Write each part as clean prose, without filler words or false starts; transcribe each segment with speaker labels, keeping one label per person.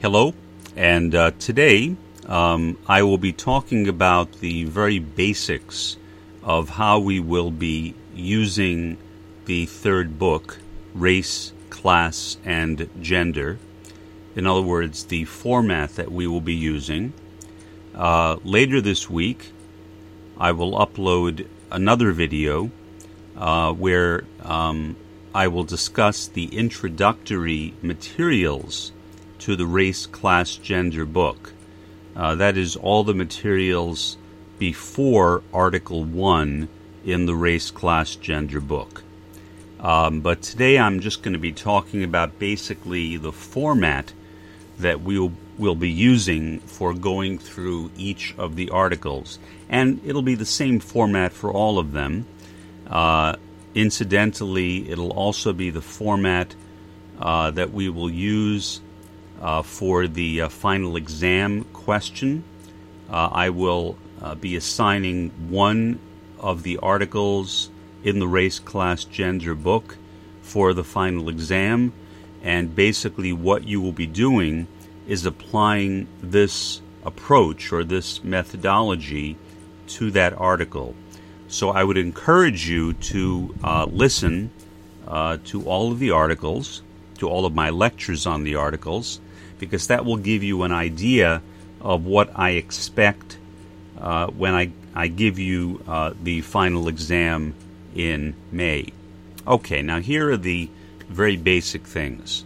Speaker 1: Hello, and today I will be talking about the very basics of how we will be using the third book, Race, Class, and Gender. In other words, the format that we will be using. Later this week, I will upload another video where I will discuss the introductory materials to the Race, Class, Gender book. That is all the materials before Article 1 in the Race, Class, Gender book. But today I'm just going to be talking about basically the format that we'll be using for going through each of the articles. And it'll be the same format for all of them. Incidentally, it'll also be the format that we will use for the final exam question. I will be assigning one of the articles in the Race, Class, Gender book for the final exam, and basically what you will be doing is applying this approach or this methodology to that article. So I would encourage you to listen to all of the articles, to all of my lectures on the articles, because that will give you an idea of what I expect when I give you the final exam in May. Okay, now here are the very basic things.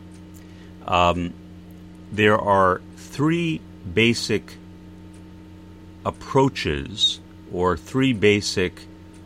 Speaker 1: There are three basic approaches or three basic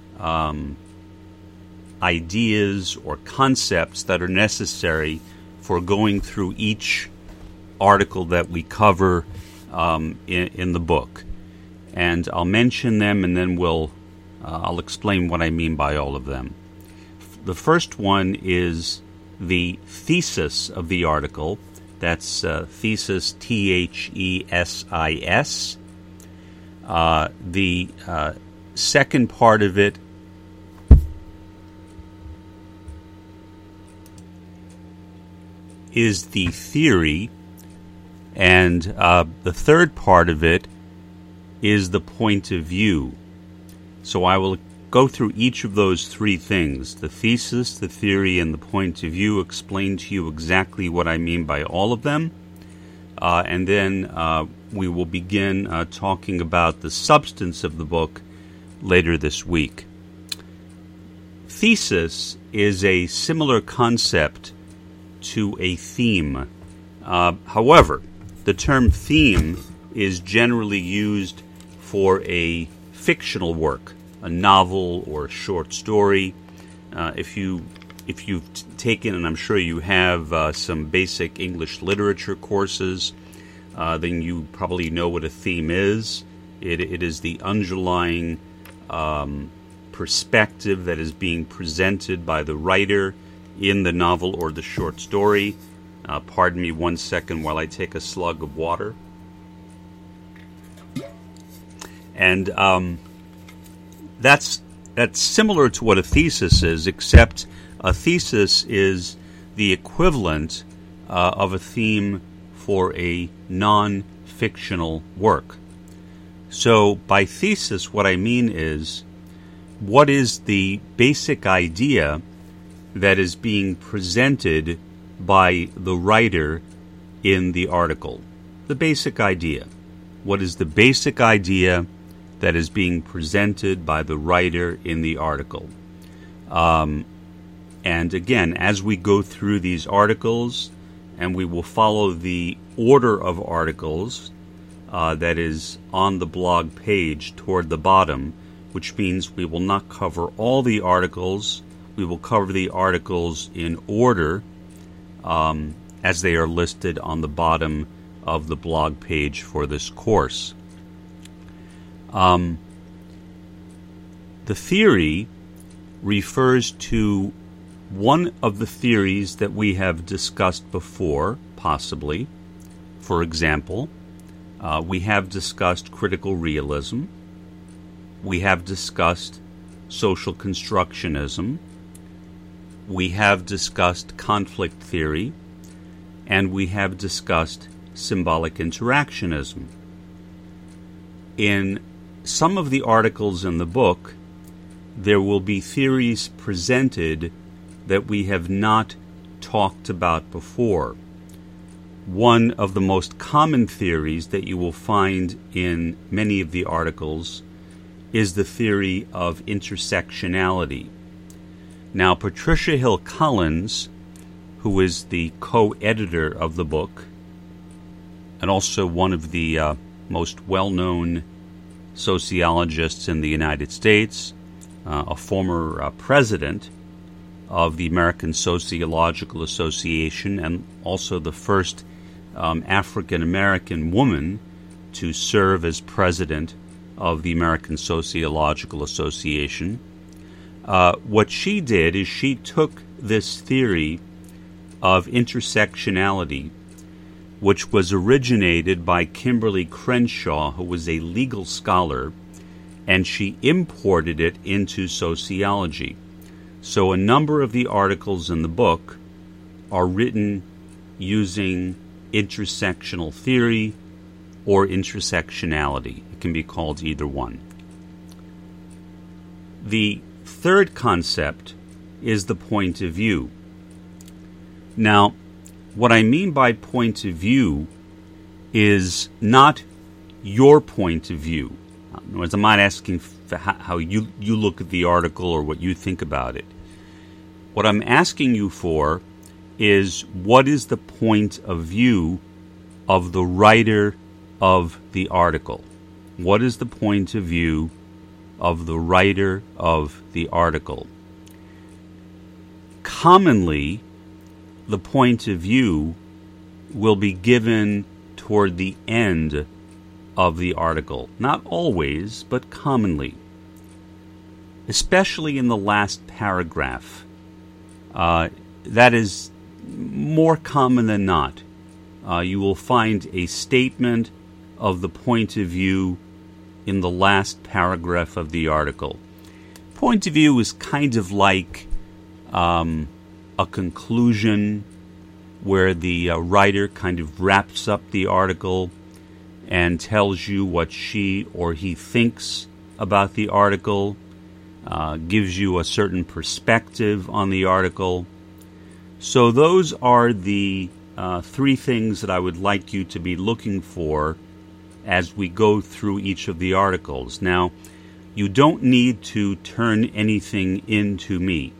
Speaker 1: ideas or concepts that are necessary for going through each article that we cover in the book. And I'll mention them, and then I'll explain what I mean by all of them. The first one is the thesis of the article. That's thesis, Thesis. The second part of it is the theory, and the third part of it is the point of view. So I will go through each of those three things, the thesis, the theory, and the point of view, explain to you exactly what I mean by all of them, and then we will begin talking about the substance of the book later this week. Thesis is a similar concept to a theme. However, the term theme is generally used for a fictional work, a novel or a short story. If you've taken, and I'm sure you have, some basic English literature courses, then you probably know what a theme is. It is the underlying perspective that is being presented by the writer in the novel or the short story. Pardon me 1 second while I take a slug of water. And that's similar to what a thesis is, except a thesis is the equivalent of a theme for a non-fictional work. So by thesis, what I mean is, what is the basic idea that is being presented by the writer in the article? The basic idea. What is the basic idea that is being presented by the writer in the article? And again, as we go through these articles, and we will follow the order of articles that is on the blog page toward the bottom, which means we will not cover all the articles. We will cover the articles in order as they are listed on the bottom of the blog page for this course. The theory refers to one of the theories that we have discussed before, possibly. For example, we have discussed critical realism. We have discussed social constructionism. We have discussed conflict theory. And we have discussed symbolic interactionism. In some of the articles in the book, there will be theories presented that we have not talked about before. One of the most common theories that you will find in many of the articles is the theory of intersectionality. Now, Patricia Hill Collins, who is the co-editor of the book and also one of the most well-known sociologists in the United States, a former president of the American Sociological Association, and also the first African-American woman to serve as president of the American Sociological Association. What she did is she took this theory of intersectionality, which was originated by Kimberly Crenshaw, who was a legal scholar, and she imported it into sociology. So a number of the articles in the book are written using intersectional theory or intersectionality. It can be called either one. The third concept is the point of view. Now, what I mean by point of view is not your point of view. In other words, I'm not asking for how you look at the article or what you think about it. What I'm asking you for is, what is the point of view of the writer of the article? What is the point of view of the writer of the article? Commonly, the point of view will be given toward the end of the article. Not always, but commonly. Especially in the last paragraph. That is more common than not. You will find a statement of the point of view in the last paragraph of the article. Point of view is kind of like a conclusion where the writer kind of wraps up the article and tells you what she or he thinks about the article, gives you a certain perspective on the article. So those are the three things that I would like you to be looking for as we go through each of the articles. Now, you don't need to turn anything in to me.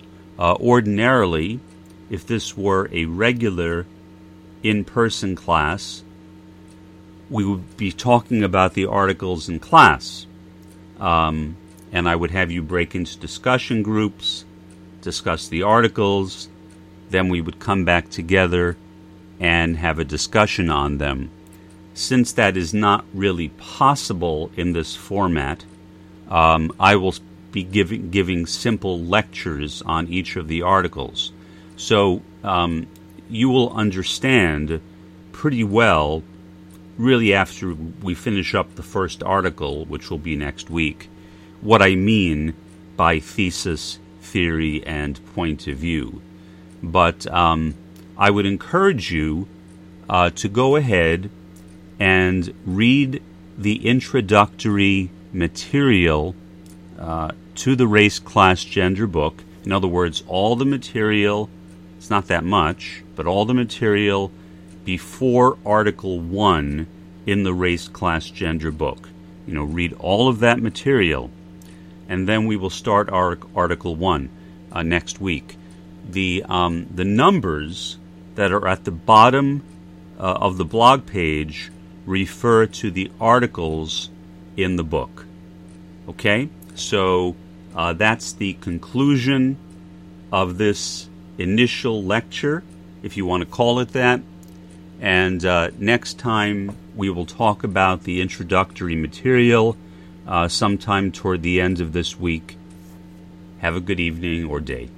Speaker 1: Ordinarily, if this were a regular in-person class, we would be talking about the articles in class. And I would have you break into discussion groups, discuss the articles, then we would come back together and have a discussion on them. Since that is not really possible in this format, I will be giving simple lectures on each of the articles. So you will understand pretty well, really after we finish up the first article, which will be next week, what I mean by thesis, theory, and point of view. But I would encourage you to go ahead and read the introductory material to the Race, Class, Gender book. In other words, all the material, it's not that much, but all the material before Article 1 in the Race, Class, Gender book. Read all of that material, and then we will start our Article 1 next week. The numbers that are at the bottom of the blog page refer to the articles in the book. Okay? So that's the conclusion of this initial lecture, if you want to call it that. And next time we will talk about the introductory material sometime toward the end of this week. Have a good evening or day.